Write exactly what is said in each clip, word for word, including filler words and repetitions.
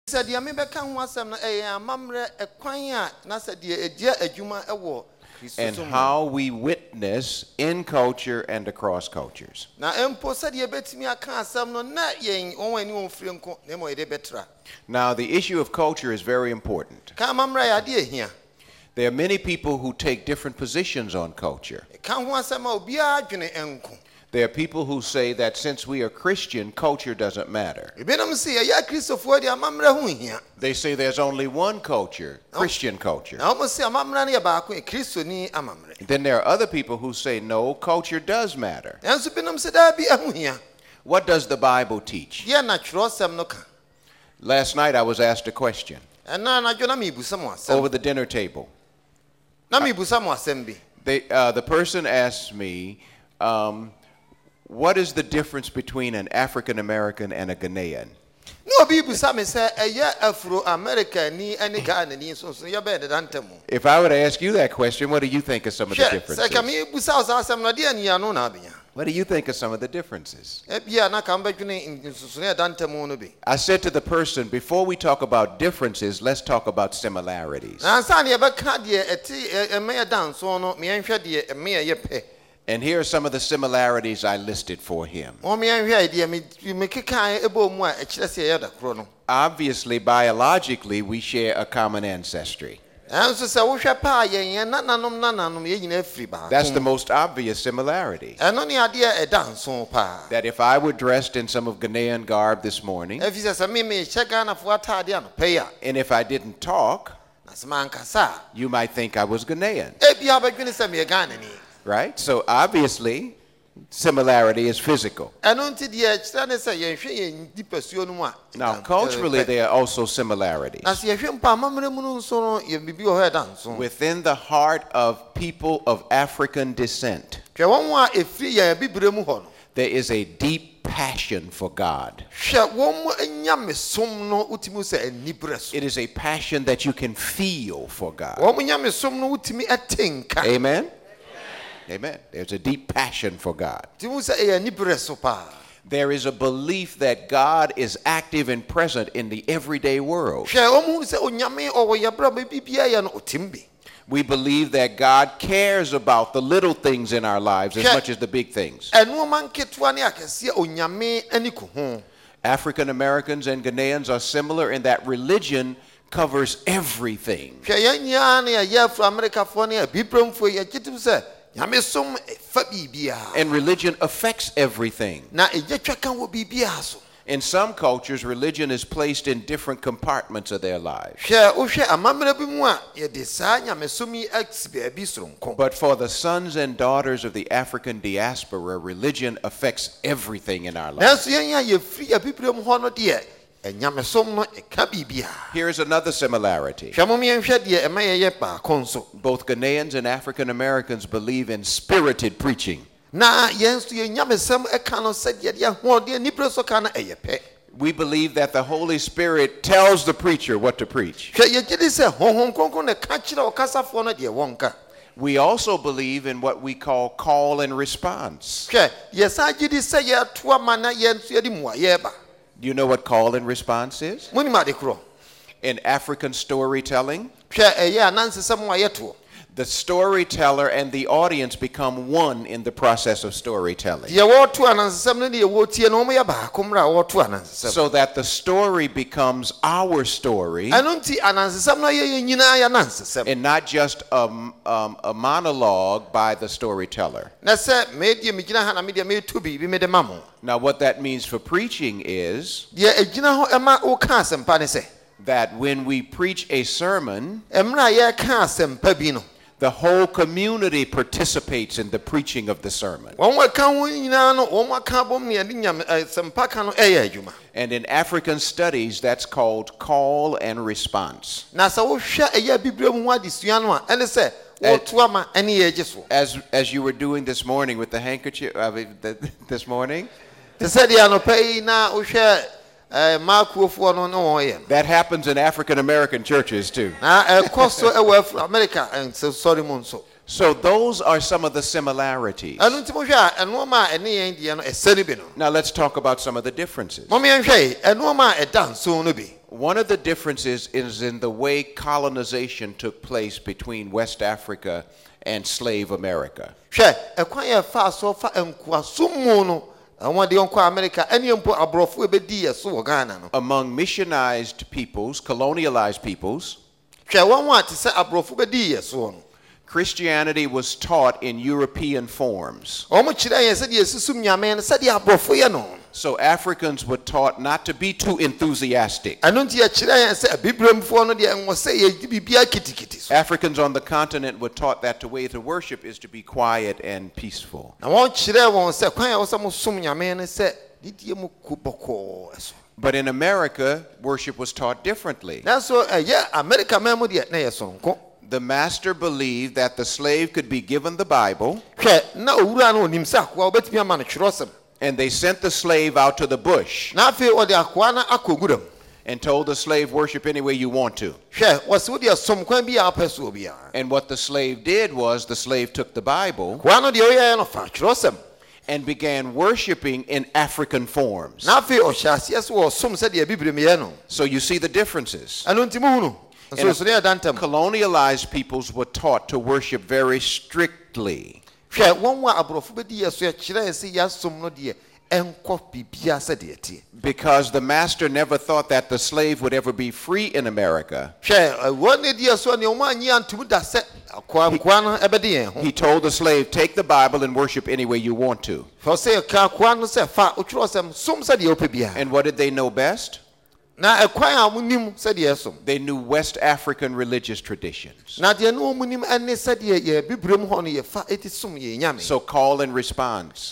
said ya me beka ho asem na eh amamre ekwan a na said ye edia adwuma ewo and how we witness in culture and across cultures. Na empo said ye betimi aka asem no na yen onwani onfire nko na mo ye betra. Now the issue of culture is very important. Ka amamre ya de ehia. There are many people who take different positions on culture. Ka ho asem a obi adwene enko. There are people who say that since we are Christian, culture doesn't matter. They say there's only one culture, Christian culture. Then there are other people who say no, culture does matter. What does the Bible teach? Last night I was asked a question over the dinner table. They, uh, the person asked me, um, what is the difference between an African American and a Ghanaian? No, people say say Afro American ni any Ghana ni so so you better than them. If I were to ask you that question, what do you think of some of the differences? What do you think of some of the differences? I said to the person, before we talk about differences, let's talk about similarities. And here are some of the similarities I listed for him. Obviously, biologically, we share a common ancestry. That's the most obvious similarity. That if I were dressed in some of Ghanaian garb this morning, and if I didn't talk, you might think I was Ghanaian. Right? So obviously, similarity is physical. Now, culturally, there are also similarities. Within the heart of people of African descent, there is a deep passion for God. It is a passion that you can feel for God. Amen? Amen. There's a deep passion for God. There is a belief that God is active and present in the everyday world. We believe that God cares about the little things in our lives as much as the big things. African Americans and Ghanaians are similar in that religion covers everything. And religion affects everything. In some cultures, religion is placed in different compartments of their lives. But for the sons and daughters of the African diaspora, religion affects everything in our lives. Here is another similarity. Both Ghanaians and African Americans believe in spirited preaching. We believe that the Holy Spirit tells the preacher what to preach. We also believe in what we call call and response. Do you know what call and response is? In African storytelling, the storyteller and the audience become one in the process of storytelling. So that the story becomes our story and not just a, um, a monologue by the storyteller. Now what that means for preaching is that when we preach a sermon, the whole community participates in the preaching of the sermon. And in African studies, that's called call and response. As, as, as you were doing this morning with the handkerchief, uh, this morning, that happens in African American churches too. So those are some of the similarities. Now let's talk about some of the differences. One of the differences is in the way colonization took place between West Africa and slave America. Among missionized peoples, colonialized peoples, Christianity was taught in European forms. So Africans were taught not to be too enthusiastic. Africans on the continent were taught that the way to worship is to be quiet and peaceful. But in America, worship was taught differently. The master believed that the slave could be given the Bible, and they sent the slave out to the bush and told the slave, worship any way you want to. And what the slave did was the slave took the Bible and began worshiping in African forms. So you see the differences. And colonialized peoples were taught to worship very strictly. Because the master never thought that the slave would ever be free in America. He, he told the slave, take the Bible and worship any way you want to. And what did they know best? They knew West African religious traditions. So call and response.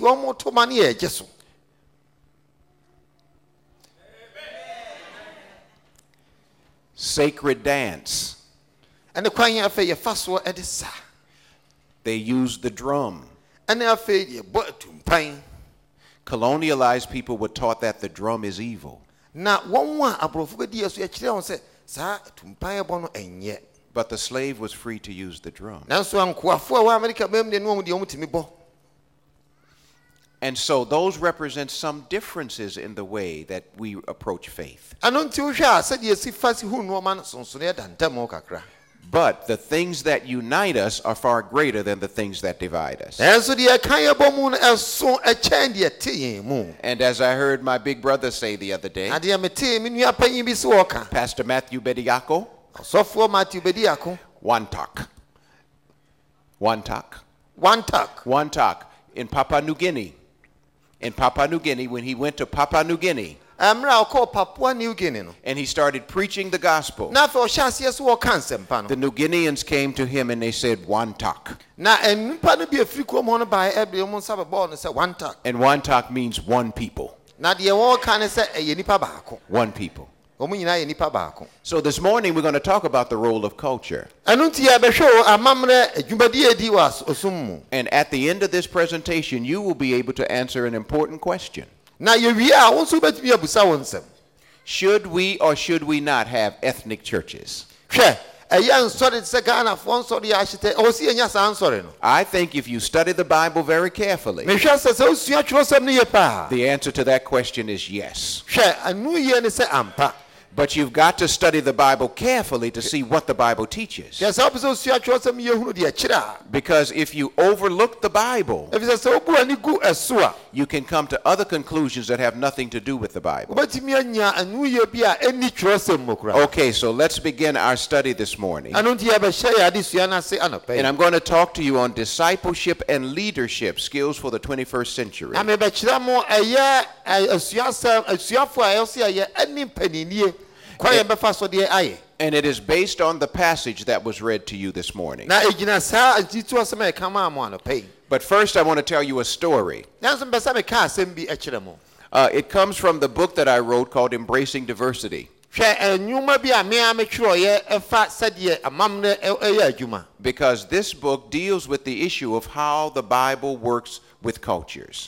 Sacred dance. They used the drum. Colonialized people were taught that the drum is evil. But the slave was free to use the drum. And so those represent some differences in the way that we approach faith. But the things that unite us are far greater than the things that divide us. And as I heard my big brother say the other day, Pastor Matthew Bediako, Wantak. Wantak. Wantak. Wantak. In Papua New Guinea. In Papua New Guinea, when he went to Papua New Guinea, and he started preaching the gospel, the New Guineans came to him and they said, Wantak. And Wantak means one people. One people. So this morning we're going to talk about the role of culture. And at the end of this presentation, you will be able to answer an important question. Should we or should we not have ethnic churches? I think if you study the Bible very carefully, the answer to that question is yes. But you've got to study the Bible carefully to see what the Bible teaches. Because if you overlook the Bible, you can come to other conclusions that have nothing to do with the Bible. Okay, so let's begin our study this morning. And I'm going to talk to you on discipleship and leadership skills for the twenty-first century. And it is based on the passage that was read to you this morning. But first I want to tell you a story. Uh, it comes from the book that I wrote called Embracing Diversity. Because this book deals with the issue of how the Bible works with cultures.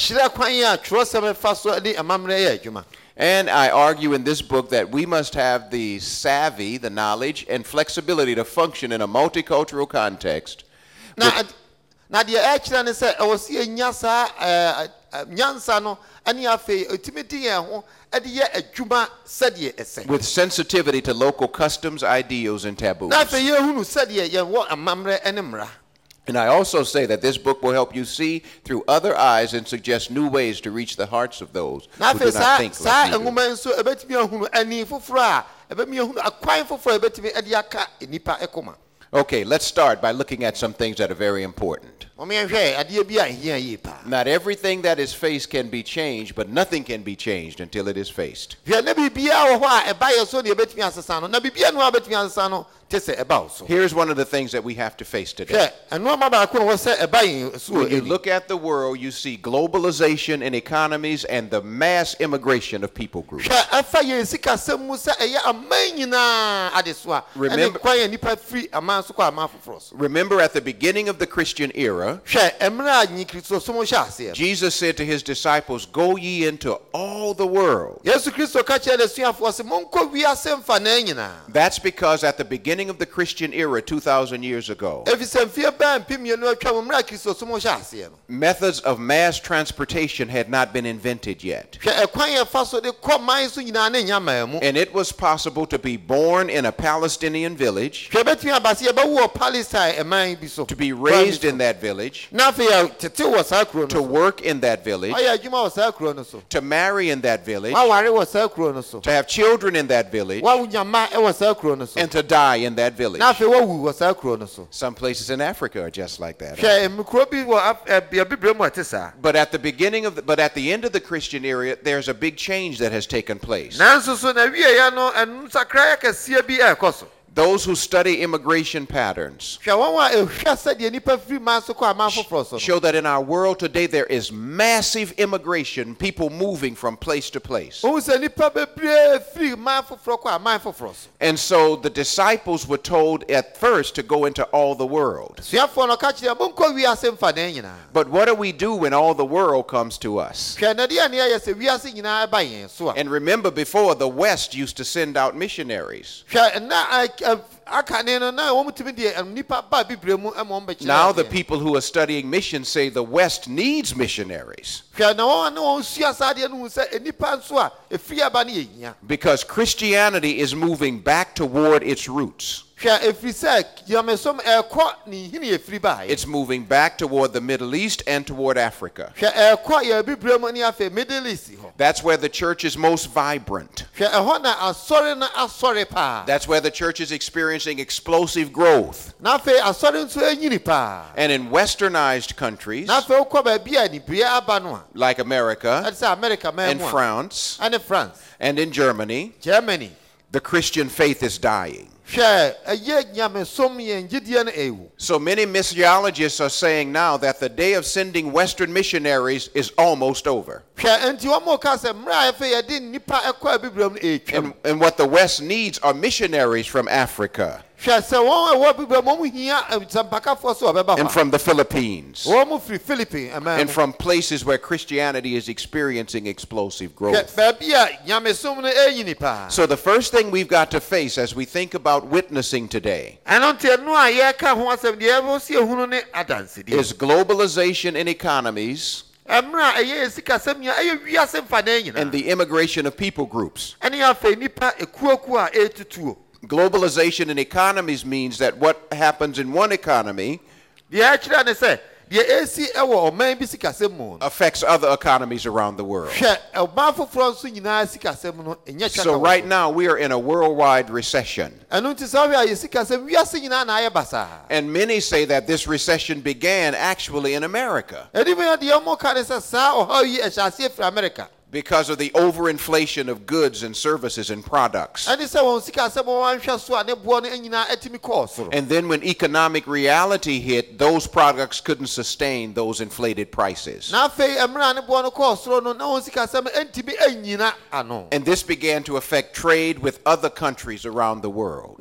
And I argue in this book that we must have the savvy, the knowledge, and flexibility to function in a multicultural context. Na de e ne se e wo se enya sa nyansa no ane afi otimidi ye ho e de ye adwuma sade ese. With sensitivity to local customs, ideals and taboos. Na fe ye hunu sade ye wo amamre ene mra. And I also say that this book will help you see through other eyes and suggest new ways to reach the hearts of those who do not think like you do. Okay, let's start by looking at some things that are very important. Not everything that is faced can be changed, but nothing can be changed until it is faced. Here's one of the things that we have to face today. When you look at the world, you see globalization in economies and the mass immigration of people groups. Remember, remember at the beginning of the Christian era, Jesus said to his disciples, "Go ye into all the world." That's because at the beginning of the Christian era two thousand years ago, methods of mass transportation had not been invented yet. And it was possible to be born in a Palestinian village, to be raised in that village, to work in that village, to marry in that village, to have children in that village, and to die in that village. Some places in Africa are just like that. But at the beginning of the, but at the end of the Christian era, there's a big change that has taken place. Those who study immigration patterns show that in our world today there is massive immigration, people moving from place to place. And so the disciples were told at first to go into all the world. But what do we do when all the world comes to us? And remember, before, the West used to send out missionaries. Now the people who are studying mission say the West needs missionaries. Because Christianity is moving back toward its roots. It's moving back toward the Middle East and toward Africa. That's where the church is most vibrant. That's where the church is experiencing explosive growth. And in westernized countries like America and France and in Germany, the Christian faith is dying. So many missiologists are saying now that the day of sending Western missionaries is almost over. And, and what the West needs are missionaries from Africa. And from the Philippines. And from places where Christianity is experiencing explosive growth. So the first thing we've got to face as we think about witnessing today is globalization in economies and the immigration of people groups. Globalization in economies means that what happens in one economy affects other economies around the world. So right now we are in a worldwide recession. And many say that this recession began actually in America, because of the overinflation of goods and services and products. And then when economic reality hit, those products couldn't sustain those inflated prices. And this began to affect trade with other countries around the world.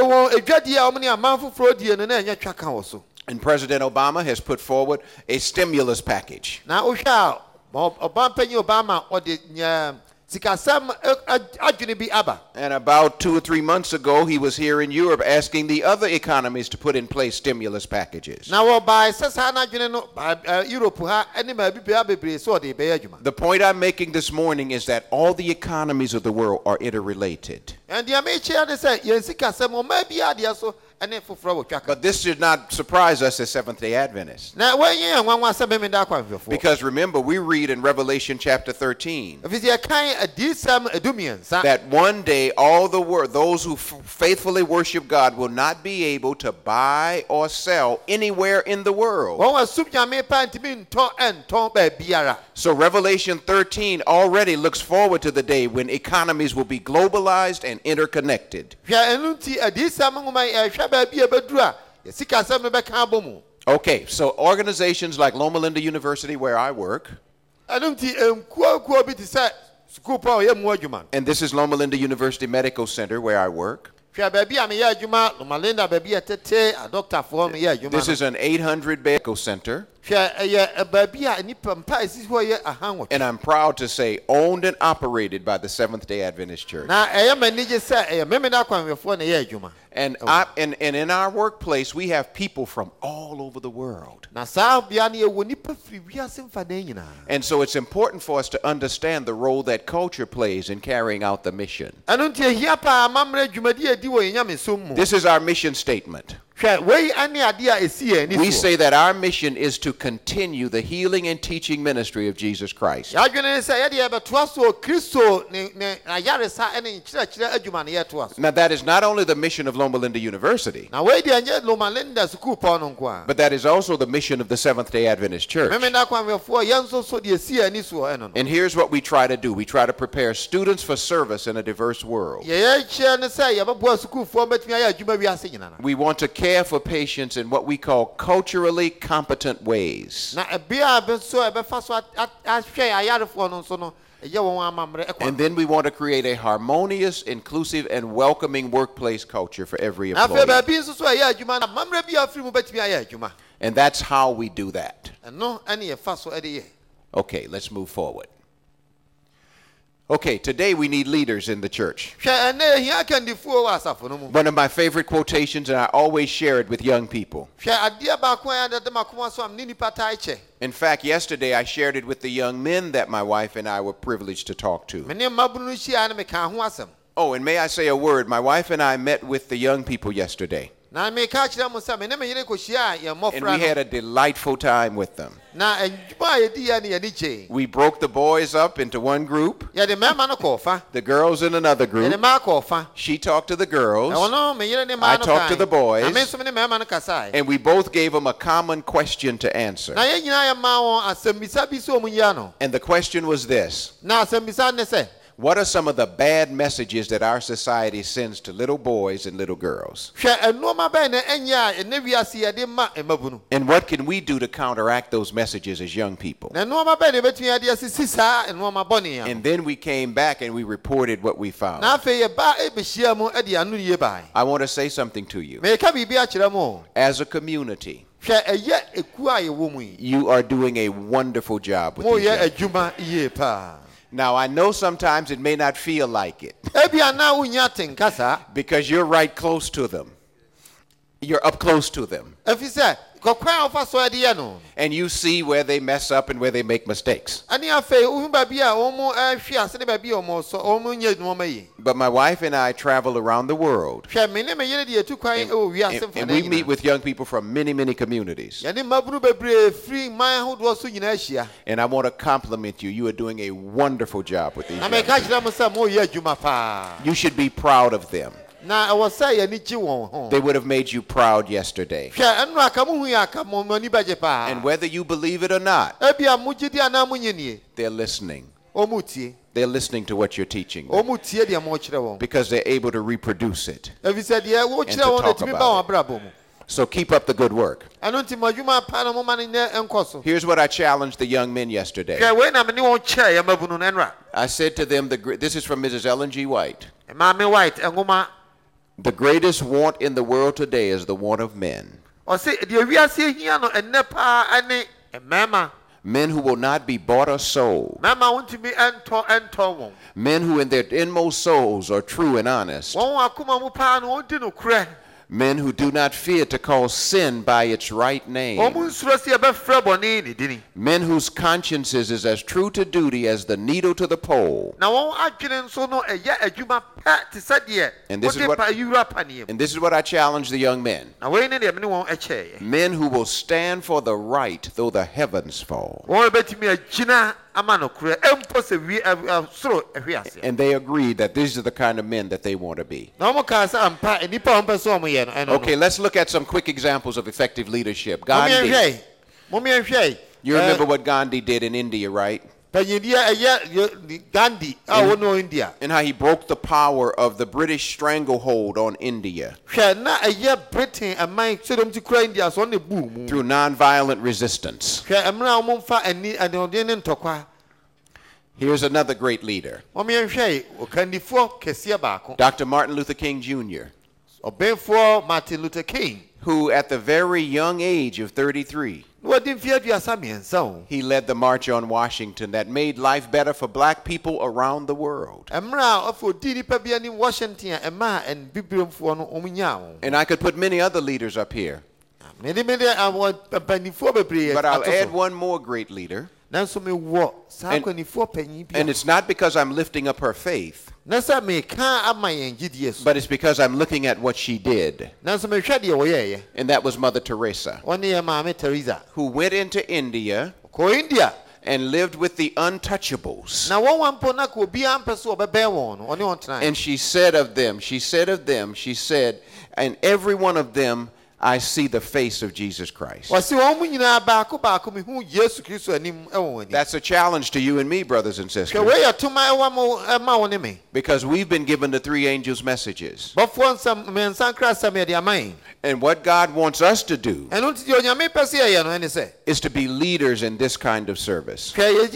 And President Obama has put forward a stimulus package. And about two or three months ago, he was here in Europe asking the other economies to put in place stimulus packages. The point I'm making this morning is that all the economies of the world are interrelated. But this should not surprise us as Seventh-day Adventists. Because remember, we read in Revelation chapter thirteen that one day all the world, those who f- faithfully worship God will not be able to buy or sell anywhere in the world. So Revelation thirteen already looks forward to the day when economies will be globalized and interconnected. Okay, so organizations like Loma Linda University, where I work, and this is Loma Linda University Medical Center, where I work. This is an eight hundred bed medical center. And I'm proud to say owned and operated by the Seventh-day Adventist Church. And, I, and, and in our workplace, we have people from all over the world. And so it's important for us to understand the role that culture plays in carrying out the mission. This is our mission statement. We say that our mission is to continue the healing and teaching ministry of Jesus Christ. Now that is not only the mission of Loma Linda University, but that is also the mission of the Seventh-day Adventist Church. And here's what we try to do. We try to prepare students for service in a diverse world. We want to care for patients in what we call culturally competent ways. And then we want to create a harmonious, inclusive, and welcoming workplace culture for every employee. And that's how we do that. Okay, let's move forward. Okay, today we need leaders in the church. One of my favorite quotations, and I always share it with young people. In fact, yesterday I shared it with the young men that my wife and I were privileged to talk to. Oh, and may I say a word? My wife and I met with the young people yesterday. And we had a delightful time with them. We broke the boys up into one group, the girls in another group. She talked to the girls, I talked to the boys, and we both gave them a common question to answer. And the question was this: what are some of the bad messages that our society sends to little boys and little girls? And what can we do to counteract those messages as young people? And then we came back and we reported what we found. I want to say something to you. As a community, you are doing a wonderful job with these young people. Now, I know sometimes it may not feel like it because you're right close to them. You're up close to them. And you see where they mess up and where they make mistakes. But my wife and I travel around the world. And, and, and we meet with young people from many, many communities. And I want to compliment you. You are doing a wonderful job with these young people. You should be proud of them. They would have made you proud yesterday. And whether you believe it or not, they're listening. They're listening to what you're teaching them because they're able to reproduce it and to talk about it. So keep up the good work. Here's what I challenged the young men yesterday. I said to them, the, this is from Missus Ellen G. White. The greatest want in the world today is the want of men. Men who will not be bought or sold. Men who in their inmost souls are true and honest. Men who do not fear to call sin by its right name. Men whose consciences is as true to duty as the needle to the pole. And this is what, and this is what I challenge the young men. Men who will stand for the right though the heavens fall. And they agreed that these are the kind of men that they want to be. Okay, let's look at some quick examples of effective leadership. Gandhi. You remember what Gandhi did in India, right? Gandhi, and how he broke the power of the British stranglehold on India through nonviolent resistance. Here's another great leader, Doctor Martin Luther King Junior, Martin Luther King, who at the very young age of thirty-three, he led the March on Washington that made life better for black people around the world. And I could put many other leaders up here, but I'll add one more great leader. And, and it's not because I'm lifting up her faith, but it's because I'm looking at what she did. And that was Mother Teresa, who went into India and lived with the untouchables. And she said of them, she said of them, she said, and every one of them I see the face of Jesus Christ. That's a challenge to you and me, brothers and sisters. Because we've been given the three angels' messages. And what God wants us to do is to be leaders in this kind of service.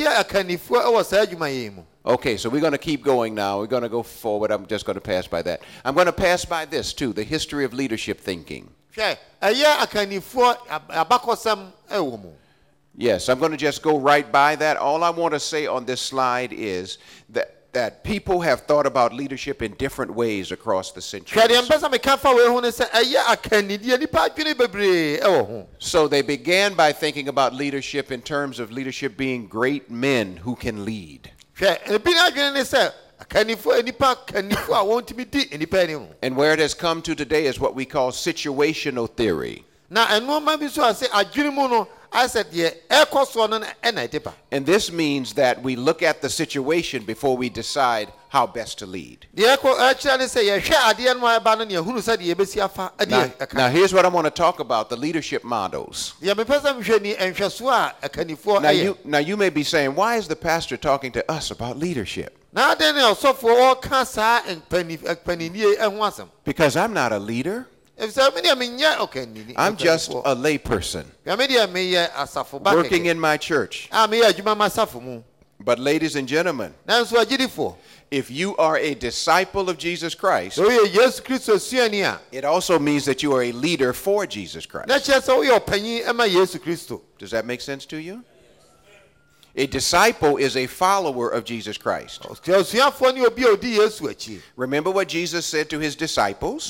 Okay, so we're going to keep going now. We're going to go forward. I'm just going to pass by that. I'm going to pass by this too, the history of leadership thinking. Yes, I'm going to just go right by that. All I want to say on this slide is that that people have thought about leadership in different ways across the centuries. So they began by thinking about leadership in terms of leadership being great men who can lead. And where it has come to today is what we call situational theory. And this means that we look at the situation before we decide how best to lead. Now, now here's what I want to talk about, the leadership models. Now you, now you may be saying, why is the pastor talking to us about leadership? Because I'm not a leader. I'm just a lay person working in my church. But ladies and gentlemen, if you are a disciple of Jesus Christ, it also means that you are a leader for Jesus Christ. Does that make sense to you? A disciple is a follower of Jesus Christ. Remember what Jesus said to his disciples?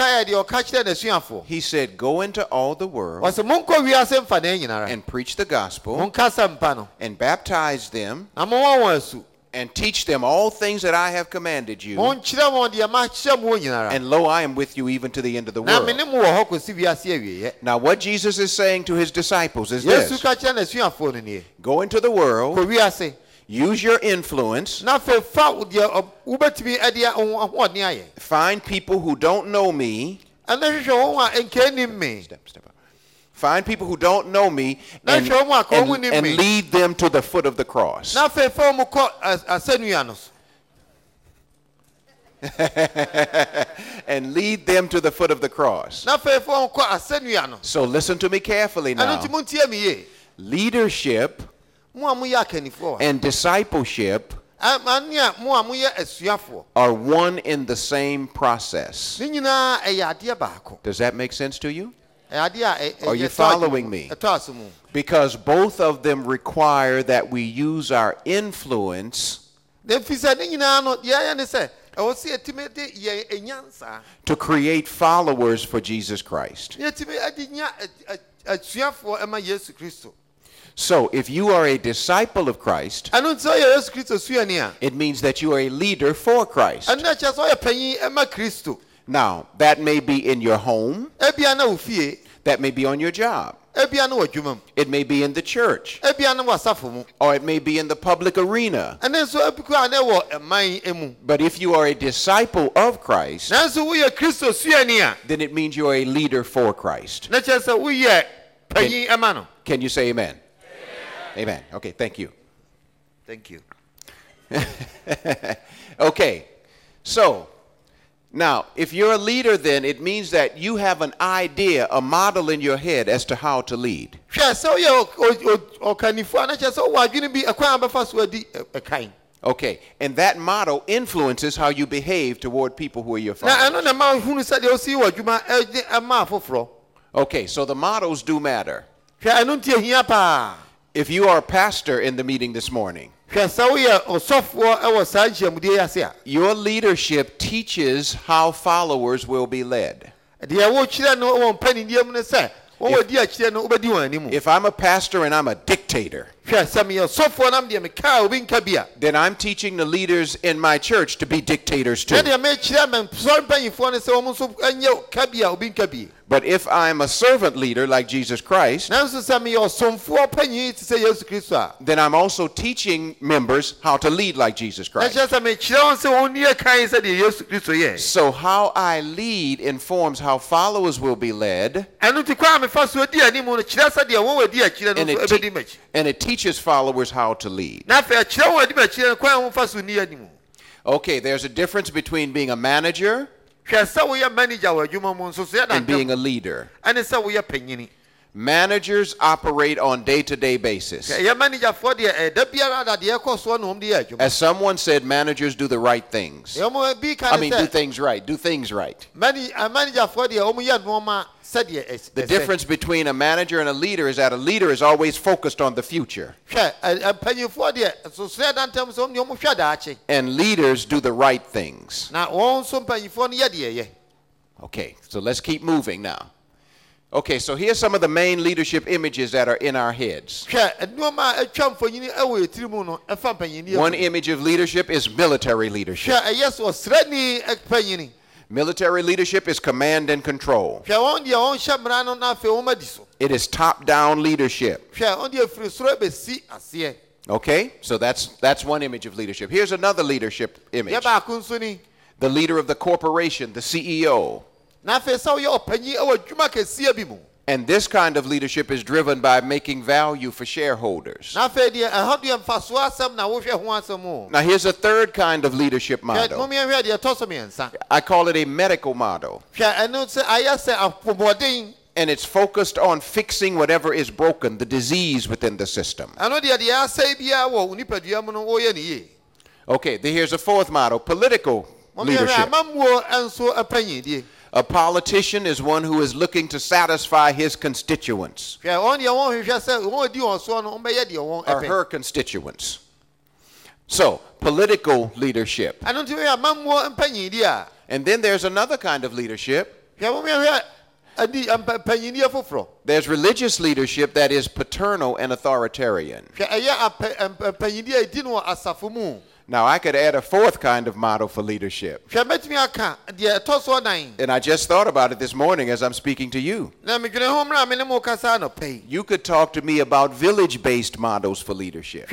He said, go into all the world and preach the gospel and baptize them and teach them all things that I have commanded you. And lo, I am with you even to the end of the world. Now what Jesus is saying to his disciples is this: go into the world, use your influence, find people who don't know me, step, step up. Find people who don't know me and, and, and lead them to the foot of the cross. And lead them to the foot of the cross. So listen to me carefully now. Leadership and discipleship are one in the same process. Does that make sense to you? Are you following me? Because both of them require that we use our influence to create followers for Jesus Christ. So, if you are a disciple of Christ, it means that you are a leader for Christ. Now, that may be in your home, that may be on your job, it may be in the church, or it may be in the public arena. But if you are a disciple of Christ, then it means you are a leader for Christ. Can, can you say amen? Amen. Okay, thank you. Thank you. Okay, so now, if you're a leader, then it means that you have an idea, a model in your head as to how to lead. Okay, and that model influences how you behave toward people who are your followers. Okay, so the models do matter. If you are a pastor in the meeting this morning, your leadership teaches how followers will be led. If, if I'm a pastor and I'm a dictator, then I'm teaching the leaders in my church to be dictators too. But if I'm a servant leader like Jesus Christ, then I'm also teaching members how to lead like Jesus Christ. So how I lead informs how followers will be led, and it, te- and it teaches followers how to lead. Okay, there's a difference between being a manager and being a leader. Managers operate on day-to-day basis. As someone said, managers do the right things. I mean, do things right. Do things right. The difference between a manager and a leader is that a leader is always focused on the future. And leaders do the right things. Okay, so let's keep moving now. Okay, so here's some of the main leadership images that are in our heads. One image of leadership is military leadership. Military leadership is command and control. It is top-down leadership. Okay, so that's that's one image of leadership. Here's another leadership image. The leader of the corporation, the C E O. And this kind of leadership is driven by making value for shareholders. Now here's a third kind of leadership model. I call it a medical model. And it's focused on fixing whatever is broken, the disease within the system. Okay, here's a fourth model, political leadership. A politician is one who is looking to satisfy his constituents or her constituents. So, political leadership. And then there's another kind of leadership. There's religious leadership that is paternal and authoritarian. Now, I could add a fourth kind of model for leadership. And I just thought about it this morning as I'm speaking to you. You could talk to me about village-based models for leadership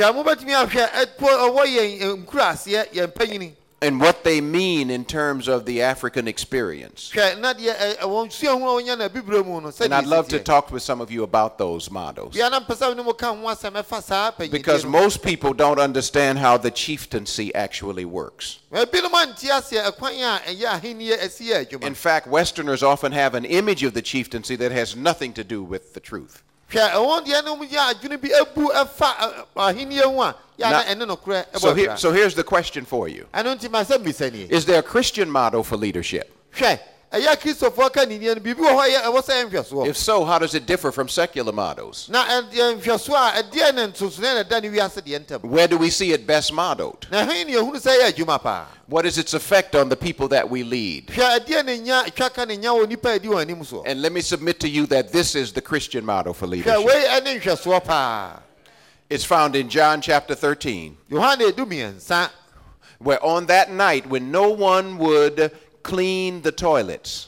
and what they mean in terms of the African experience. And I'd love to talk with some of you about those models. Because most people don't understand how the chieftaincy actually works. In fact, Westerners often have an image of the chieftaincy that has nothing to do with the truth. Now, so, here, so here's the question for you. Is there a Christian model for leadership? If so, how does it differ from secular models? Where do we see it best modeled? What is its effect on the people that we lead? And let me submit to you that this is the Christian model for leadership. It's found in John chapter thirteen. Where on that night when no one would clean the toilets.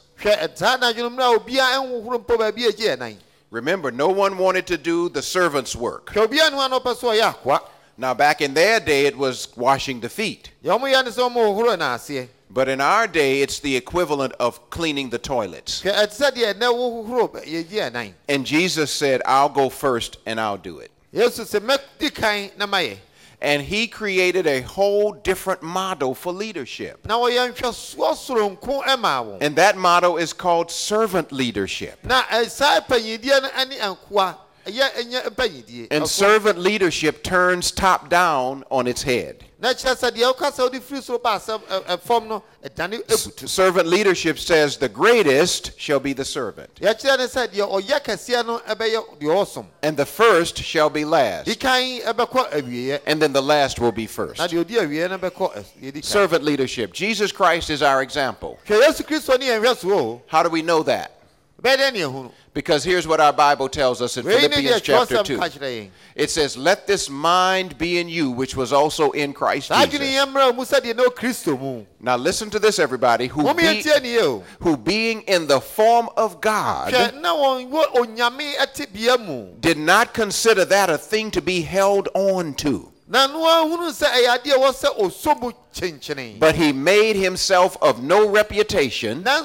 Remember, no one wanted to do the servant's work. Now, back in their day, it was washing the feet. But in our day, it's the equivalent of cleaning the toilets. And Jesus said, I'll go first and I'll do it. And he created a whole different model for leadership. And that model is called servant leadership. And servant leadership turns top down on its head. Servant leadership says the greatest shall be the servant. And the first shall be last. And then the last will be first. Servant leadership. Jesus Christ is our example. How do we know that? Because here's what our Bible tells us in Philippians chapter two. It says, let this mind be in you, which was also in Christ Jesus. Now listen to this, everybody. Who, be, who being in the form of God did not consider that a thing to be held on to. But he made himself of no reputation. Now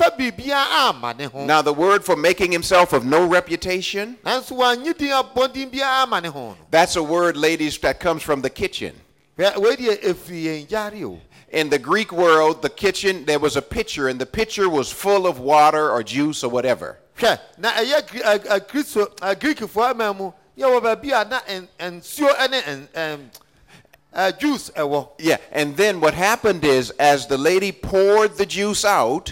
the word for making himself of no reputation, that's a word, ladies, that comes from the kitchen. In the Greek world, the kitchen, there was a pitcher, and the pitcher was full of water or juice or whatever. Juice. Yeah, and then what happened is, as the lady poured the juice out,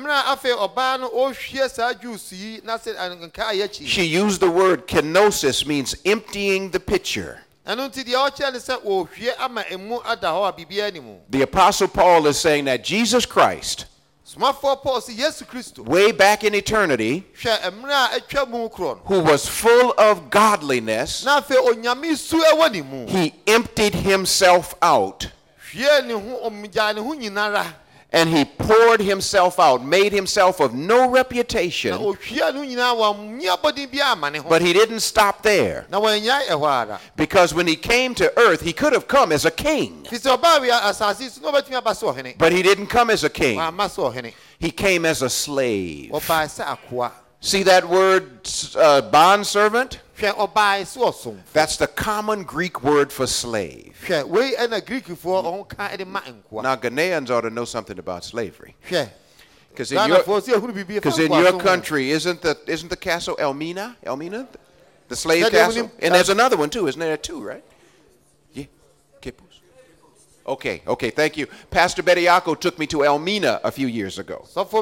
she used the word kenosis, means emptying the pitcher. The Apostle Paul is saying that Jesus Christ, way back in eternity, who was full of godliness, he emptied himself out. And he poured himself out, made himself of no reputation. But he didn't stop there. Because when he came to earth, he could have come as a king. But he didn't come as a king. He came as a slave. See that word, uh, bondservant? That's the common Greek word for slave. Now, Ghanaians ought to know something about slavery. Because in your, because in your country, isn't the, isn't the castle Elmina? Elmina? The slave castle? And there's another one too, isn't there two, right? Yeah. Okay, okay, thank you. Pastor Bediako took me to Elmina a few years ago.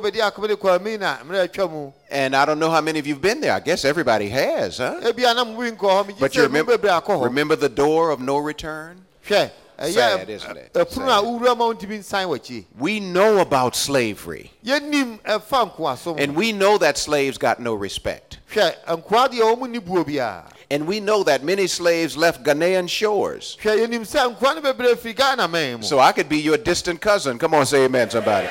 And I don't know how many of you have been there. I guess everybody has, huh? But you remember, remember the door of no return? Sad, isn't it? Sad. We know about slavery. And we know that slaves got no respect. And we know that many slaves left Ghanaian shores. So I could be your distant cousin. Come on, say amen, somebody.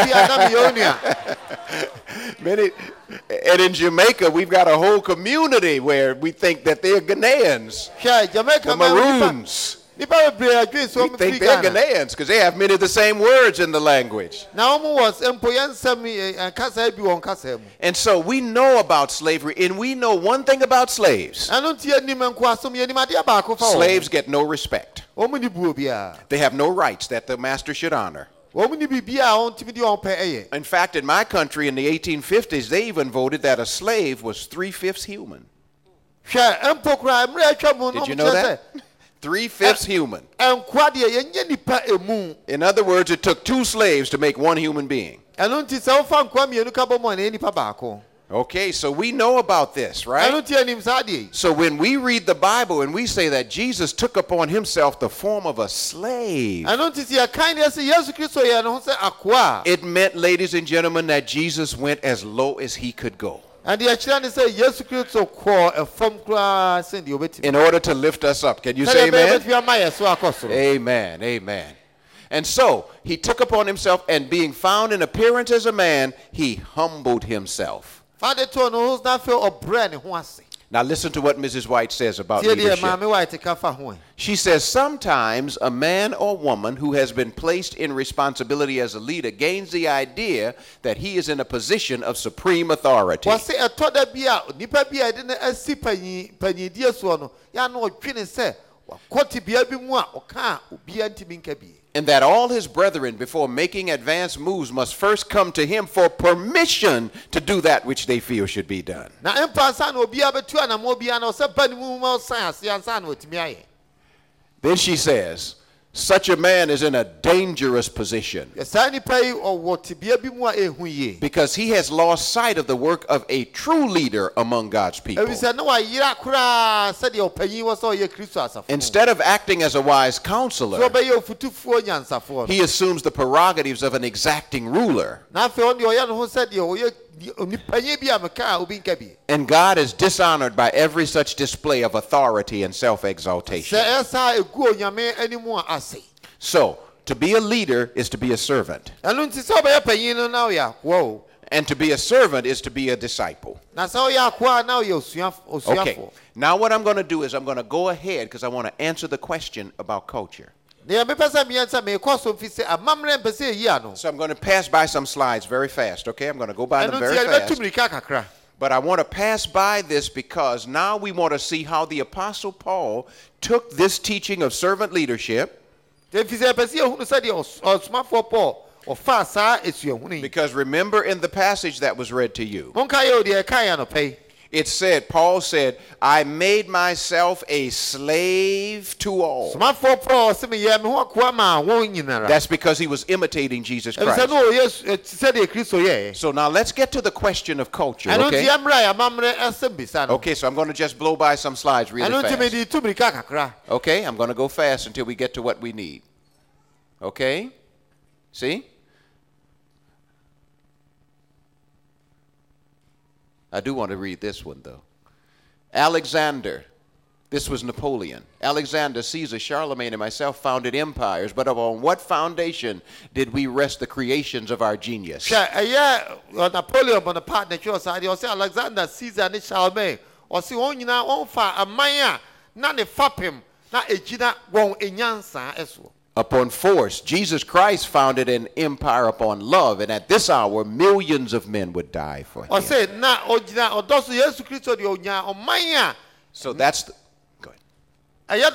Many, and in Jamaica, we've got a whole community where we think that they're Ghanaians. The Maroons. We think they're Ghanaians because they have many of the same words in the language. And so we know about slavery, and we know one thing about slaves. Slaves get no respect. They have no rights that the master should honor. In fact, in my country in the eighteen fifties, they even voted that a slave was three-fifths human. Did you know that? Three-fifths human. In other words, it took two slaves to make one human being. Okay, so we know about this, right? So when we read the Bible and we say that Jesus took upon himself the form of a slave, it meant, ladies and gentlemen, that Jesus went as low as he could go in order to lift us up. Can you say amen? Amen, amen. And so he took upon himself, and being found in appearance as a man, he humbled himself. Now listen to what Missus White says about leadership. She says, sometimes a man or woman who has been placed in responsibility as a leader gains the idea that he is in a position of supreme authority. And that all his brethren, before making advanced moves, must first come to him for permission to do that which they feel should be done. Then she says, such a man is in a dangerous position because he has lost sight of the work of a true leader among God's people. Instead of acting as a wise counselor, he assumes the prerogatives of an exacting ruler. And God is dishonored by every such display of authority and self-exaltation. So, to be a leader is to be a servant. And to be a servant is to be a disciple. Okay. Now what I'm going to do is I'm going to go ahead because I want to answer the question about culture. So I'm going to pass by some slides very fast, okay? I'm going to go by them very fast. But I want to pass by this because now we want to see how the Apostle Paul took this teaching of servant leadership. Because remember in the passage that was read to you, it said, Paul said, I made myself a slave to all. That's because he was imitating Jesus Christ. So now let's get to the question of culture, okay? Okay, so I'm going to just blow by some slides really fast. Okay, I'm going to go fast until we get to what we need. Okay? See? I do want to read this one, though. Alexander, this was Napoleon. Alexander, Caesar, Charlemagne, and myself founded empires, but upon what foundation did we rest the creations of our genius? Napoleon Bonaparte, Alexander, Caesar, and Charlemagne. Upon force. Jesus Christ founded an empire upon love, and at this hour, millions of men would die for him. So that's the, go ahead.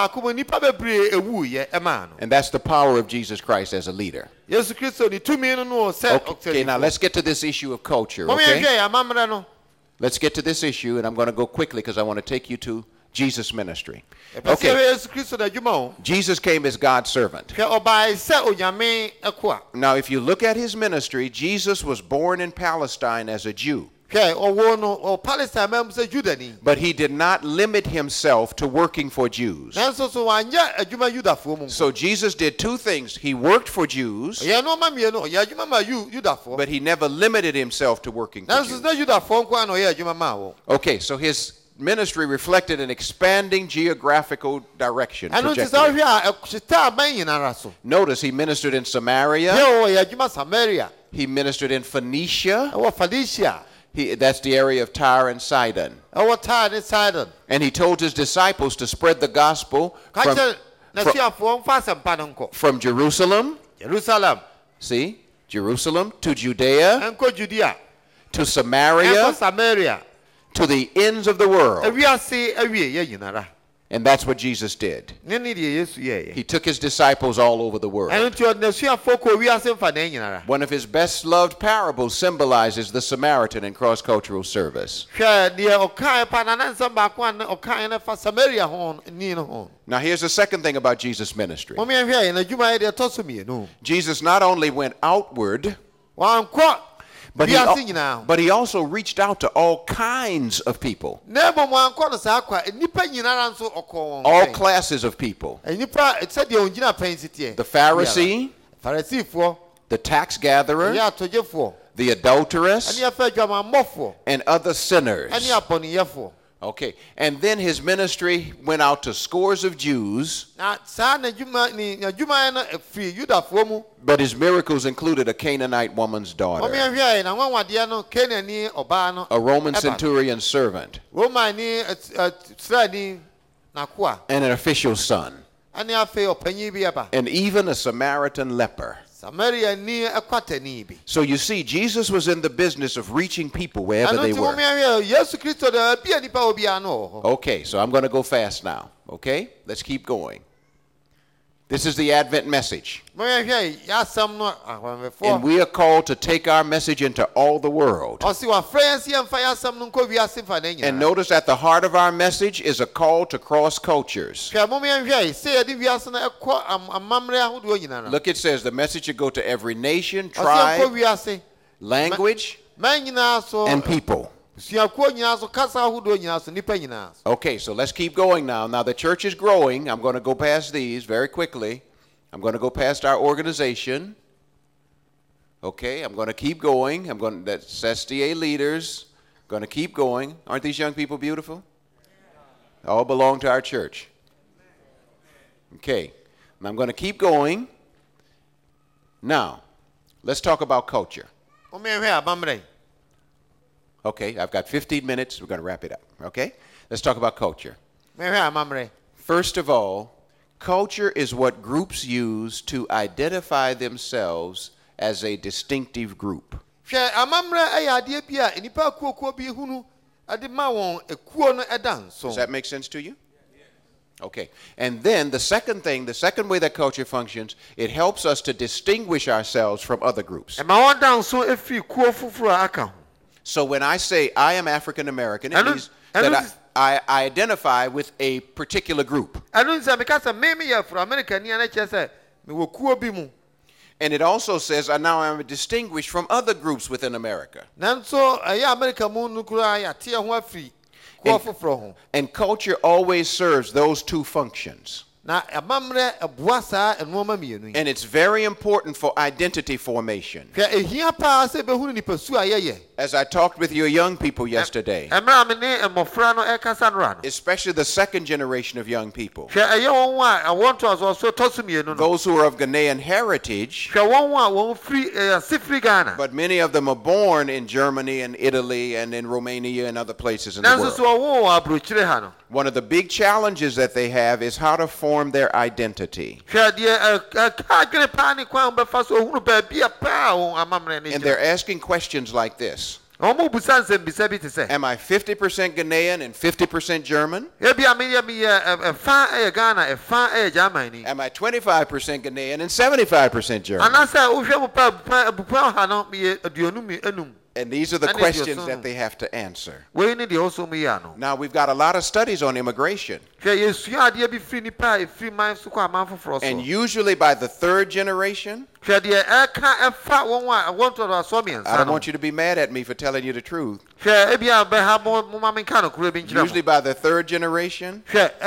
And that's the power of Jesus Christ as a leader. Okay, now let's get to this issue of culture, okay? Let's get to this issue, and I'm going to go quickly because I want to take you to Jesus' ministry. Okay. Jesus came as God's servant. Now, if you look at his ministry, Jesus was born in Palestine as a Jew. But he did not limit himself to working for Jews. So Jesus did two things. He worked for Jews, but he never limited himself to working for Jews. Okay, so his ministry reflected an expanding geographical direction. Notice he ministered in Samaria. He ministered in Phoenicia. He, that's the area of Tyre and Sidon. And he told his disciples to spread the gospel from, from, from Jerusalem. See? Jerusalem to Judea. To Samaria. To the ends of the world. And that's what Jesus did. He took his disciples all over the world. One of his best loved parables symbolizes the Samaritan in cross-cultural service. Now here's the second thing about Jesus' ministry. Jesus not only went outward, But he, al- but he also reached out to all kinds of people. All classes of people. The Pharisee, the tax gatherer, the adulteress, and other sinners. Okay, and then his ministry went out to scores of Jews. But his miracles included a Canaanite woman's daughter, a Roman centurion's servant, and an official's son, and even a Samaritan leper. So you see, Jesus was in the business of reaching people wherever they were. Okay, so I'm going to go fast now. Okay, let's keep going. This is the Advent message. And we are called to take our message into all the world. And notice at the heart of our message is a call to cross cultures. Look, it says the message should go to every nation, tribe, language, and people. Okay, so let's keep going now. Now the church is growing. I'm going to go past these very quickly. I'm going to go past our organization. Okay, I'm going to keep going. I'm going to, that's S D A leaders. I'm going to keep going. Aren't these young people beautiful? All belong to our church. Okay, and I'm going to keep going. Now, let's talk about culture. Okay, I've got fifteen minutes. We're going to wrap it up. Okay? Let's talk about culture. First of all, culture is what groups use to identify themselves as a distinctive group. Does that make sense to you? Okay. And then the second thing, the second way that culture functions, it helps us to distinguish ourselves from other groups. So when I say I am African American, it means that I, I, I identify with a particular group. And it also says I now am distinguished from other groups within America. And, and culture always serves those two functions. And it's very important for identity formation. As I talked with your young people yesterday, especially the second generation of young people, those who are of Ghanaian heritage, but many of them are born in Germany and Italy and in Romania and other places in the world. One of the big challenges that they have is how to form their identity. And they're asking questions like this. Am I fifty percent Ghanaian and fifty percent German? Am I twenty-five percent Ghanaian and seventy-five percent German? And these are the questions that they have to answer. Now, we've got a lot of studies on immigration. And usually by the third generation, I don't want you to be mad at me for telling you the truth. Usually by the third generation,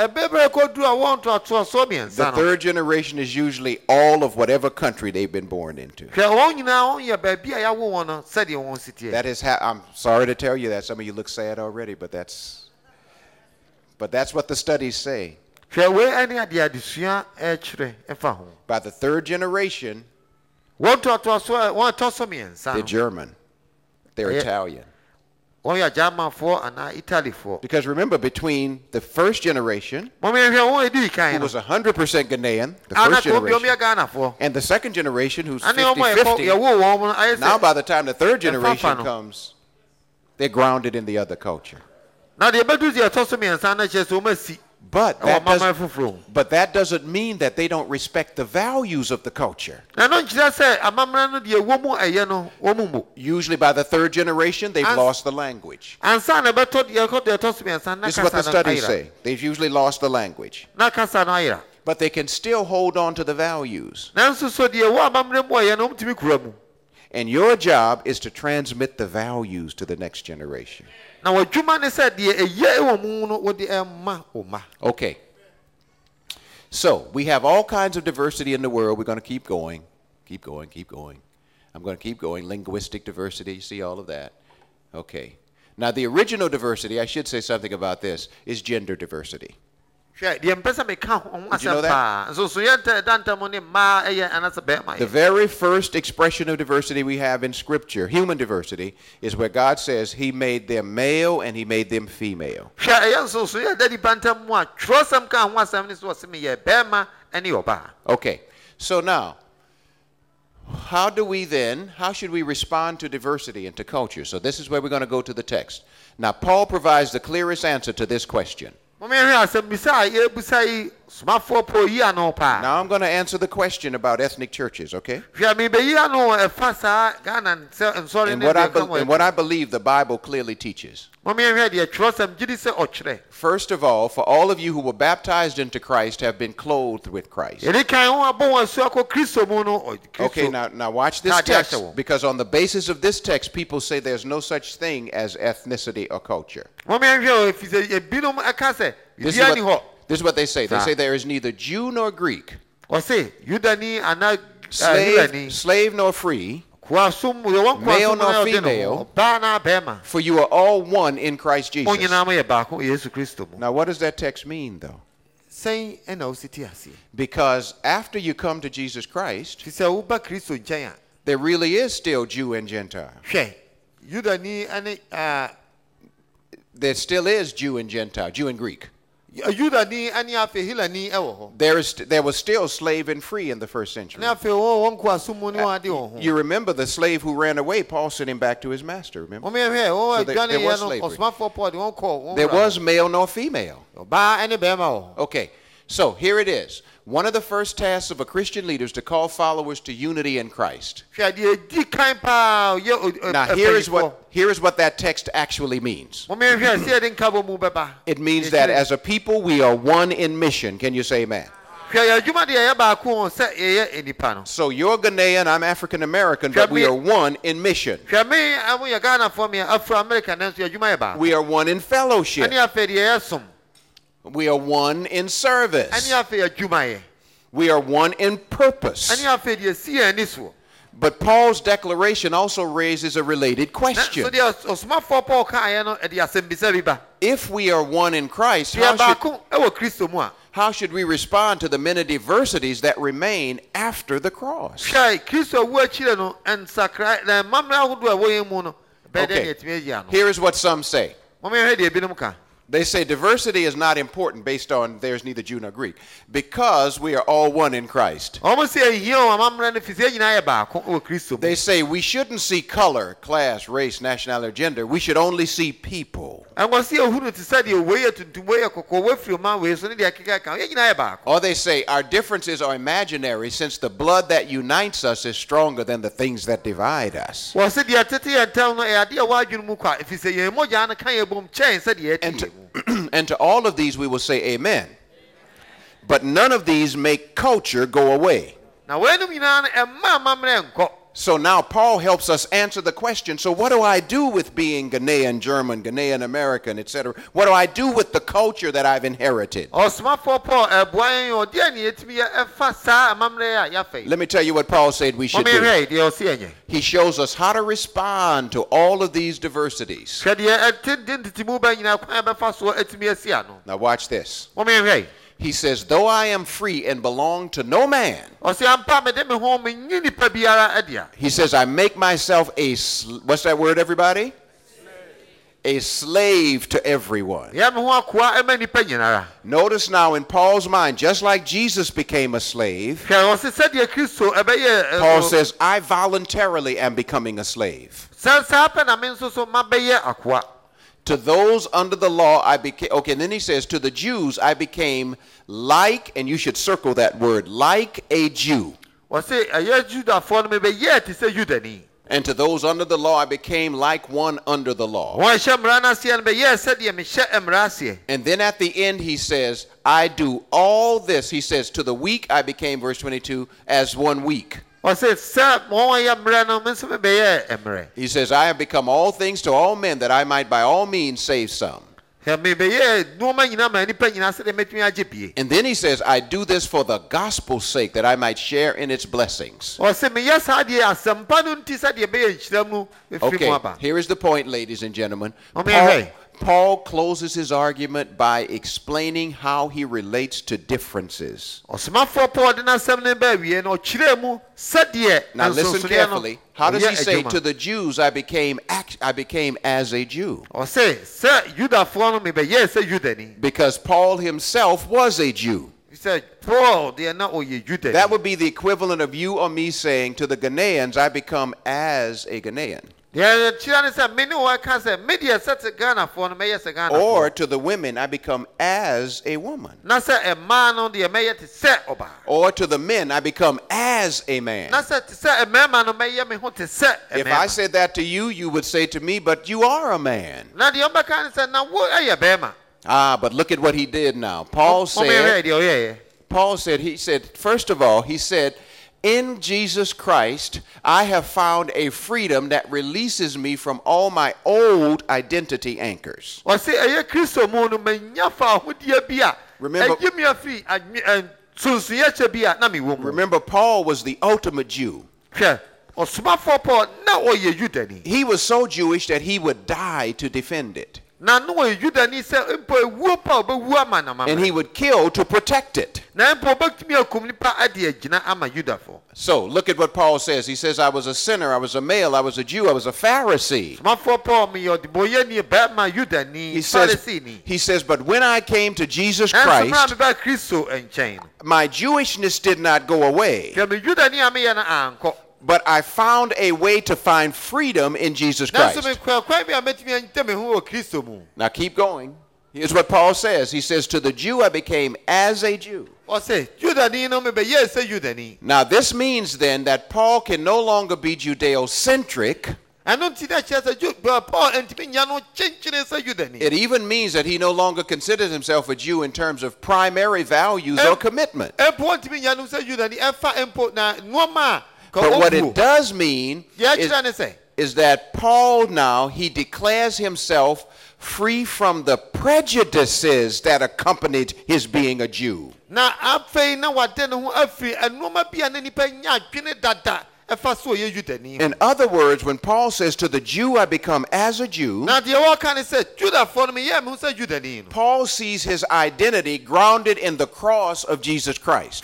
the third generation is usually all of whatever country they've been born into. That is how, I'm sorry to tell you that. Some of you look sad already, but that's, but that's what the studies say. By the third generation, they're German. They're Italian. Because remember, between the first generation, who was one hundred percent Ghanaian, the first generation, and the second generation, who's fifty fifty, now by the time the third generation comes, they're grounded in the other culture. But that, doesn't, but that doesn't mean that they don't respect the values of the culture. Usually by the third generation, they've lost the language. This is what the studies say. They've usually lost the language. But they can still hold on to the values. And your job is to transmit the values to the next generation. Okay. So, we have all kinds of diversity in the world. We're going to keep going. Keep going, keep going. I'm going to keep going. Linguistic diversity, you see all of that. Okay. Now, the original diversity, I should say something about this, is gender diversity. Did you know that? The very first expression of diversity we have in Scripture, human diversity, is where God says He made them male and He made them female. Okay, so now, how do we then, how should we respond to diversity and to culture? So this is where we're going to go to the text. Now, Paul provides the clearest answer to this question. Now I'm going to answer the question about ethnic churches, okay? And what, I be- and what I believe the Bible clearly teaches. First of all, for all of you who were baptized into Christ have been clothed with Christ. Okay, now, now watch this text, because on the basis of this text, people say there's no such thing as ethnicity or culture. This is what, this is what they say. They say there is neither Jew nor Greek, slave, slave nor free, male nor female, for you are all one in Christ Jesus. Now, what does that text mean, though? Because after you come to Jesus Christ, there really is still Jew and Gentile. There still is Jew and Gentile, Jew and Greek. There is there was still slave and free in the first century. You remember the slave who ran away, Paul sent him back to his master, remember? So there, there was slavery. There was male nor female. Okay, so here it is. One of the first tasks of a Christian leader is to call followers to unity in Christ. Now here is what here is what that text actually means. It means that as a people we are one in mission. Can you say amen? So you're Ghanaian, I'm African American, but we are one in mission. We are one in fellowship. We are one in service. We are one in purpose. But Paul's declaration also raises a related question. If we are one in Christ, how should, how should we respond to the many diversities that remain after the cross? Okay. Here is what some say. They say diversity is not important based on there's neither Jew nor Greek, because we are all one in Christ. They say we shouldn't see color, class, race, nationality, or gender. We should only see people. Or they say our differences are imaginary, since the blood that unites us is stronger than the things that divide us. And to, and to all of these we will say amen. But none of these make culture go away. So now Paul helps us answer the question, so what do I do with being Ghanaian, German, Ghanaian, American, et cetera? What do I do with the culture that I've inherited? Let me tell you what Paul said we should do. He shows us how to respond to all of these diversities. Now watch this. He says, though I am free and belong to no man. He says, I make myself a, sl- what's that word, everybody? A slave to everyone. Notice now in Paul's mind, just like Jesus became a slave, Paul says, I voluntarily am becoming a slave. To those under the law, I became, okay, and then he says, to the Jews, I became like, and you should circle that word, like a Jew. And to those under the law, I became like one under the law. And then at the end, he says, I do all this. He says, to the weak, I became, verse twenty-two, as one weak. He says, I have become all things to all men that I might by all means save some. And then he says, I do this for the gospel's sake, that I might share in its blessings. Okay, here is the point, ladies and gentlemen. Paul, Paul closes his argument by explaining how he relates to differences. Now listen carefully. How does he say, to the Jews I became I became as a Jew? Because Paul himself was a Jew. That would be the equivalent of you or me saying, to the Ghanaians I become as a Ghanaian. Or to the women, I become as a woman. Or to the men, I become as a man. If I said that to you, you would say to me, but you are a man. Ah, but look at what he did now. Paul said, Paul said, he said, first of all, he said, in Jesus Christ, I have found a freedom that releases me from all my old identity anchors. Remember, remember, Paul was the ultimate Jew. He was so Jewish that he would die to defend it. And he would kill to protect it. So look at what Paul says. He says, I was a sinner, I was a male, I was a Jew, I was a Pharisee. He says, he says, but when I came to Jesus Christ, my Jewishness did not go away. But I found a way to find freedom in Jesus Christ. Now keep going. Here's what Paul says. He says, to the Jew I became as a Jew. Now this means then that Paul can no longer be Judeo-centric. It even means that he no longer considers himself a Jew in terms of primary values or commitment. But what it does mean is, is that Paul now, he declares himself free from the prejudices that accompanied his being a Jew. In other words, when Paul says, to the Jew I become as a Jew, Paul sees his identity grounded in the cross of Jesus Christ.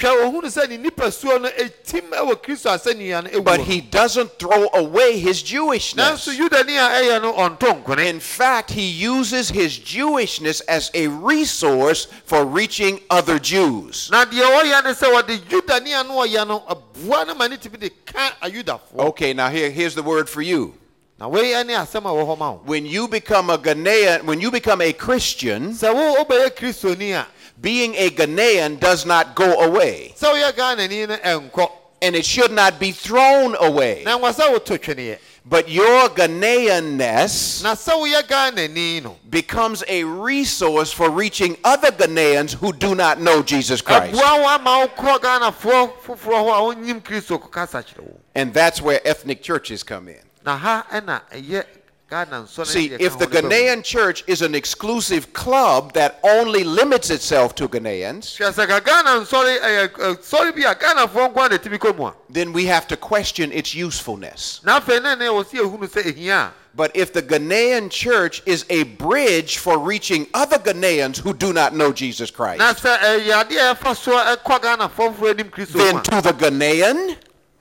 But he doesn't throw away his Jewishness. In fact, he uses his Jewishness as a resource for reaching other Jews. Okay, now here, here's the word for you. When you become a Ghanaian, when you become a Christian, being a Ghanaian does not go away. And it should not be thrown away. But your Ghanaianness becomes a resource for reaching other Ghanaians who do not know Jesus Christ. And that's where ethnic churches come in. See, if the Ghanaian church is an exclusive club that only limits itself to Ghanaians, then we have to question its usefulness. But if the Ghanaian church is a bridge for reaching other Ghanaians who do not know Jesus Christ, then to the Ghanaian,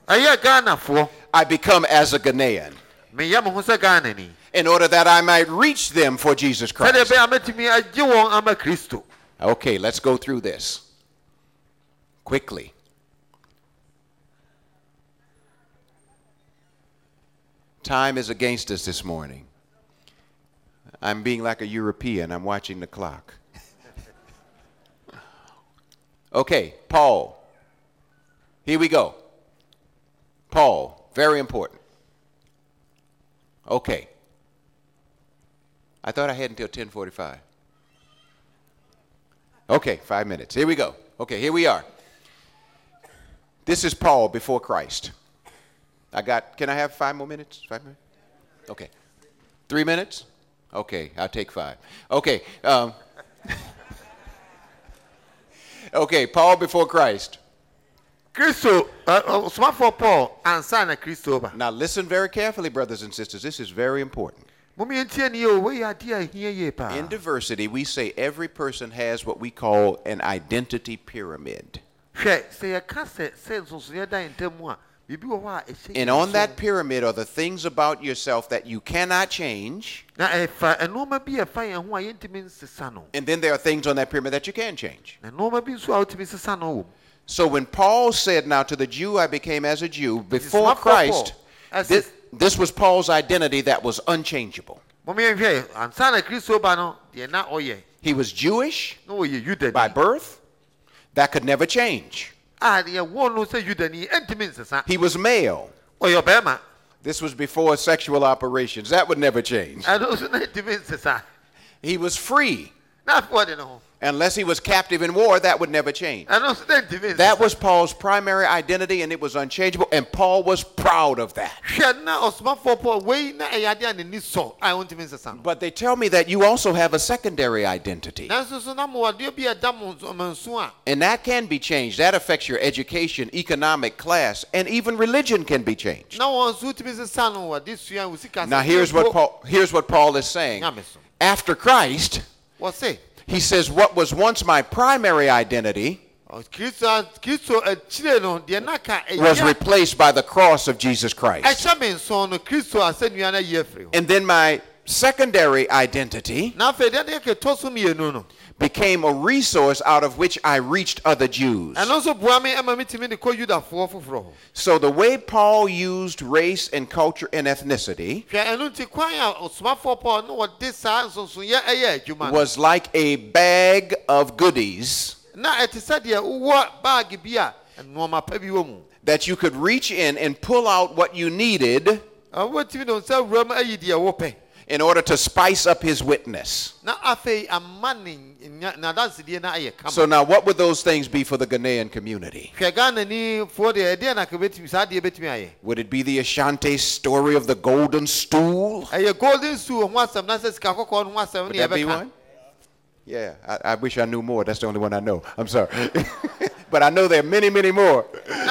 I become as a Ghanaian, in order that I might reach them for Jesus Christ. Okay, let's go through this quickly. Time is against us this morning. I'm being like a European. I'm watching the clock. Okay, Paul. Here we go. Paul, very important. Okay. I thought I had until ten forty-five. Okay, five minutes. Here we go. Okay, here we are. This is Paul before Christ. I got, can I have five more minutes? Five minutes? Okay. Three minutes? Okay, I'll take five. Okay. Um, okay, Paul before Christ. Christo, uh, for Paul and Sana Christo. Now listen very carefully, brothers and sisters. This is very important. In diversity, we say every person has what we call an identity pyramid. And on that pyramid are the things about yourself that you cannot change. And then there are things on that pyramid that you can change. So when Paul said, now to the Jew I became as a Jew, before Christ, this, this was Paul's identity that was unchangeable. He was Jewish by birth. That could never change. He was male. This was before sexual operations. That would never change. He was free. Unless he was captive in war, that would never change. That was Paul's primary identity, and it was unchangeable, and Paul was proud of that. But they tell me that you also have a secondary identity. And that can be changed. That affects your education, economic class, and even religion can be changed. Now here's what Paul, here's what Paul is saying. After Christ, he says, what was once my primary identity was replaced by the cross of Jesus Christ. And then my secondary identity became a resource out of which I reached other Jews. So the way Paul used race and culture and ethnicity was like a bag of goodies that you could reach in and pull out what you needed in order to spice up his witness. So now what would those things be for the Ghanaian community? Would it be the Ashanti story of the golden stool? Would that be one? Yeah, I, I wish I knew more. That's the only one I know. I'm sorry. But I know there are many, many more.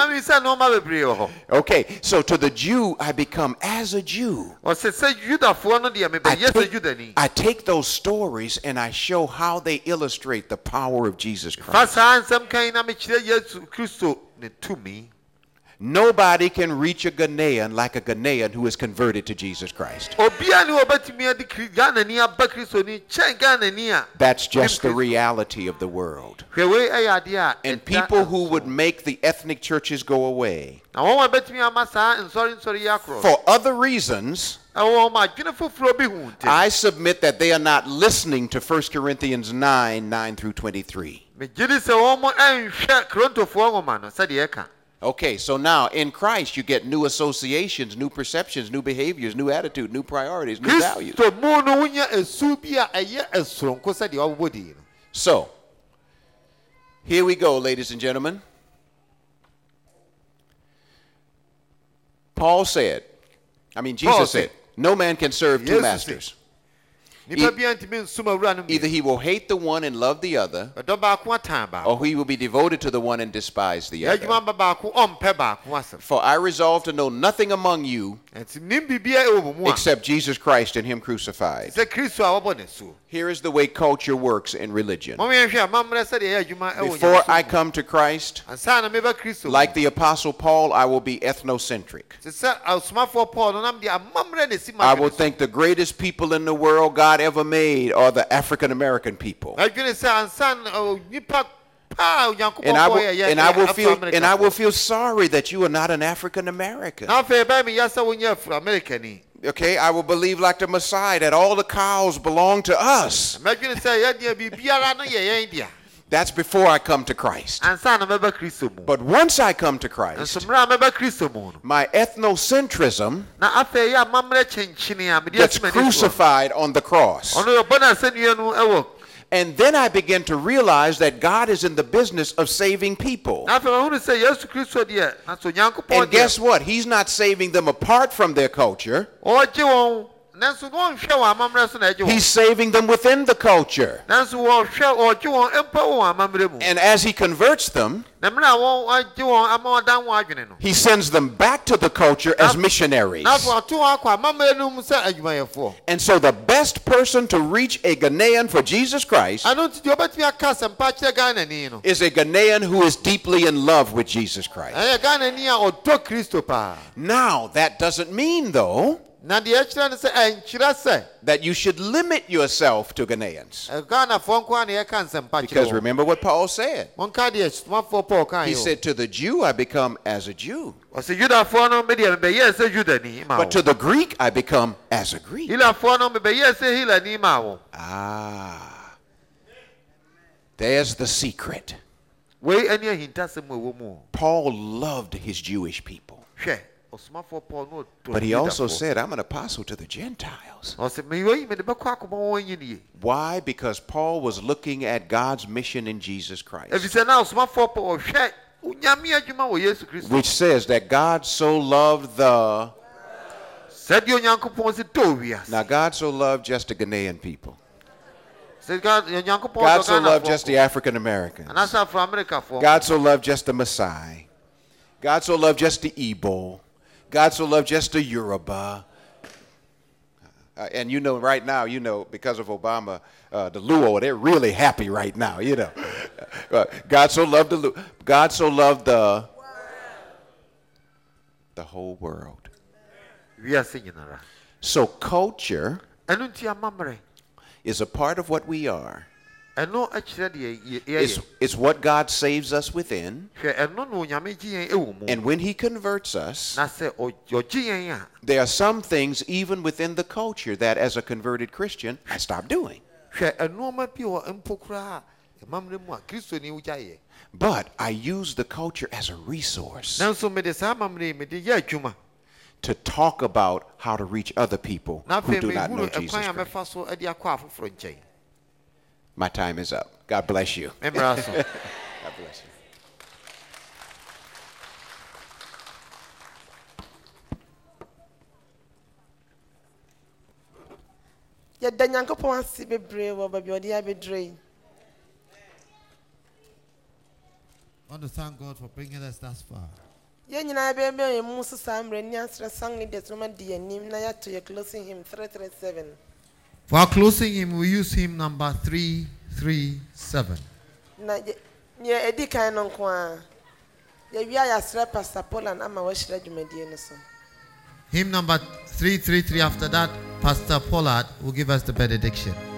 Okay, so to the Jew, I become as a Jew. I take, I take those stories and I show how they illustrate the power of Jesus Christ. Nobody can reach a Ghanaian like a Ghanaian who is converted to Jesus Christ. That's just the reality of the world. And people who would make the ethnic churches go away for other reasons, I submit that they are not listening to First Corinthians nine, nine through twenty-three. Okay, so now in Christ you get new associations, new perceptions, new behaviors, new attitude, new priorities, new values. So, here we go, ladies and gentlemen. Paul said, I mean Jesus said, no man can serve two masters. Either he will hate the one and love the other, or he will be devoted to the one and despise the other. For I resolve to know nothing among you except Jesus Christ and him crucified. Here is the way culture works in religion. Before I come to Christ, like the Apostle Paul, I will be ethnocentric. I will think the greatest people in the world God ever made are the African American people. And I will, and I will feel and I will feel sorry that you are not an African American. Okay, I will believe like the Messiah that all the cows belong to us. That's before I come to Christ. But once I come to Christ, my ethnocentrism gets crucified on the cross. And then I began to realize that God is in the business of saving people. And guess what? He's not saving them apart from their culture. He's saving them within the culture. And as he converts them, he sends them back to the culture as missionaries. And so the best person to reach a Ghanaian for Jesus Christ is a Ghanaian who is deeply in love with Jesus Christ. Now, that doesn't mean, though, that you should limit yourself to Ghanaians. Because remember what Paul said. He said, to the Jew I become as a Jew, but to the Greek I become as a Greek. Ah, there's the secret. Paul loved his Jewish people. But he also said, I'm an apostle to the Gentiles. Why? Because Paul was looking at God's mission in Jesus Christ, which says that God so loved the... Now, God so loved just the Ghanaian people. God so loved just the African Americans. God so loved just the Maasai. God so loved just the Igbo. God so loved just the Yoruba. Uh, and you know, right now, you know, because of Obama, uh, the Luo, they're really happy right now, you know. Uh, God so loved the Luo. God so loved the, the whole world. So culture is a part of what we are. It's, it's what God saves us within. And when he converts us, there are some things even within the culture that as a converted Christian, I stop doing. But I use the culture as a resource to talk about how to reach other people who do not know Jesus Christ. My time is up. God bless you. God bless you. I want to thank God for bringing us thus far. Closing hymn three thirty-seven. For our closing hymn, we use hymn number three thirty-seven. Hymn number three thirty-three. After that, Pastor Pollard will give us the benediction.